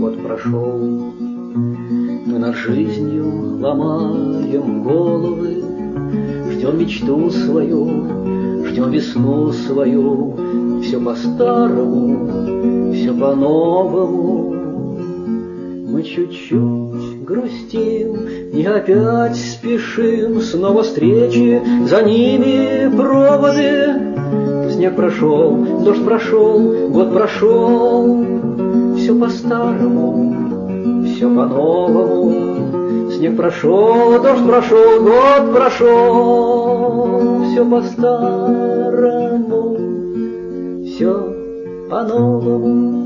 год прошел. Мы над жизнью ломаем головы, ждем мечту свою, ждем весну свою. Все по-старому, все по-новому. Мы чуть-чуть грустим и опять спешим. Снова встречи, за ними проводы. Снег прошел, дождь прошел, год прошел. Все по-старому, все по-новому. Снег прошел, дождь прошел, год прошел. Все по-старому, все по-новому.